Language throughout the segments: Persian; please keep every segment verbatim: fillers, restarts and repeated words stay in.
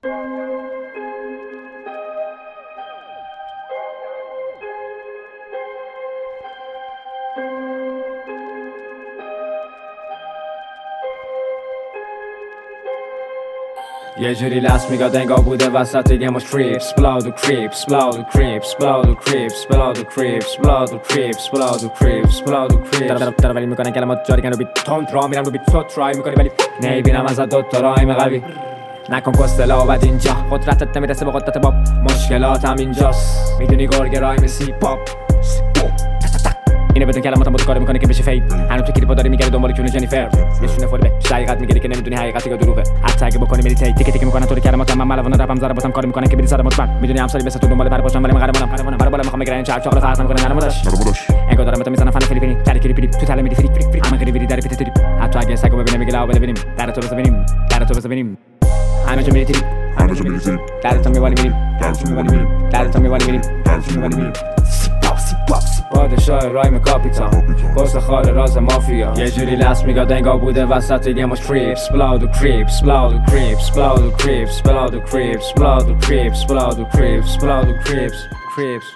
یه جوری لست میگاد انگار بوده وسط گیم و تریپس بلاد و کریپس بلاد و کریپس بلاد و کریپس بلاد و کریپس بلاد و کریپس بلاد و کریپس بلاد و کریپس دارم دارم ولی میکنن کلمات جاری رو بیت تون را میرم رو بیت تو ترای میکنی ولی نمیبینم ازت دوتا رایم قوی نکن کستلا و بعد اینجا قدرتت نمیرسه به قدرت باب مشکلاتم اینجاست میدونی گرگ رایم سی پاپ اینه بدون کلماتم با تو کار میکنه که بشه فید هنوز تو کلیپا داری میگردی دنبال کونه جنیفر میشونه فوری به حقیقت میگیری که نمیدونی حقیقتی یا دروغه حتی اگه بکنی مدیتیت تیک تیک میکنن تو کلماتم من ملوانه رپم زره باتم کار میکنن که بری سر مطمئن میدونی همسالی بس تو دنبال پر باشم ولی من قهرمانم برای بالا میخوام بگیرن چاق چاق فرق نمیکنه نرمودش انگار دارم تو میزنم فن فیلیپینی تری کلی پیلی تو تله میدی فریک فریک فریک همه غیری ویری در پیت تریپ حتی اگه سگو ببینه میگه لاو ببینیم در تو بزنیم ببینیم در تو بزنیم ببینیم همه جا میری تریپ همه جا میری تریپ در تو میوالی میریم در تو میوالی میریم در تو میوالی میریم در تو میوالی میریم پادشاه رایم کاپیتان گست خال راز مافیا یه جوری لست میگاد انگار بوده وسط گیم و تریپس بلاد و کریپس بلاد و کریپس بلاد و کریپس بلاد و کریپس بلاد و کریپس بلاد و کریپس بلاد و کریپس کریپس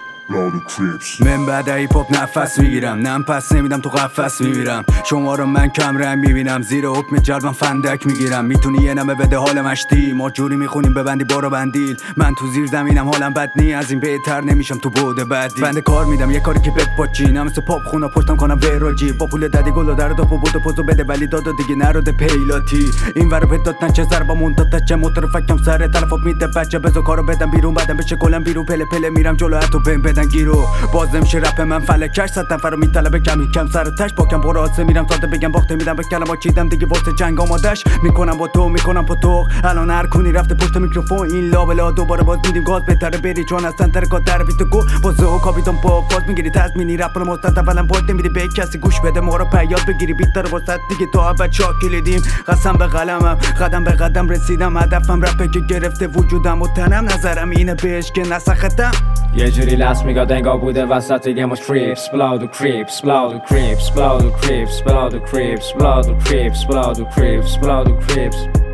من بعد هیپ هاپ نفس میگیرم نم پس نمیدم تو قفس میمیرم شما رو من کم رنگ میبینم زیر حکم جلبم فندک میگیرم میتونی یه نمه بده حال مشتی ما جوری میخونیم ببندی بارو بندیل من تو زیر زمینم حالم بد نی از این بهتر نمیشم تو بوده بعدی بنده کار میدم یه کاری که بد پاچی نه مثل پاپ خونا پشتم کنم وراجی با پول ددی گلو در داپو بودو پوزو بده ولی دادا دیگه نروده پیلاتی این ورو پدات چه ضربا مونتا چه موتور فکم سر تلفات میده بچه بزو کارو بدم بیرون بعدم بشه کلم بیرون پله پله میرم جلو اتو بهم بدن گیرو باز نمیشه رپ من فلکش صد نفر رو میطلبه کمی کم سر تش با کم براسه میرم ساده بگم باخته میدم به کلمات چیدم دیگه واسه جنگ آمادش میکنم با تو میکنم با تو الان هر کونی رفته پشت میکروفون این لابلا دوباره باز میدیم گاز بهتره بری چون از سنتر کار در بیتو گو باز او کاپیتان پاپ باز میگیری تضمینی رپ رو مستند اولا باید نمیدی به کسی گوش بده ما رو پیاد بگیری بیت داره واسه دیگه تو اول چاک کلیدیم قسم به قلمم قدم به قدم رسیدم هدفم رپه که گرفته وجودم و تنم نظرم اینه بهش که نسختم یه جوری لست میگاد انگار بوده وسط گیم و تریپس بلاد و کریپس بلاد و کریپس بلاد و کریپس بلاد و کریپس بلاد و کریپس بلاد و کریپس بلاد و کریپس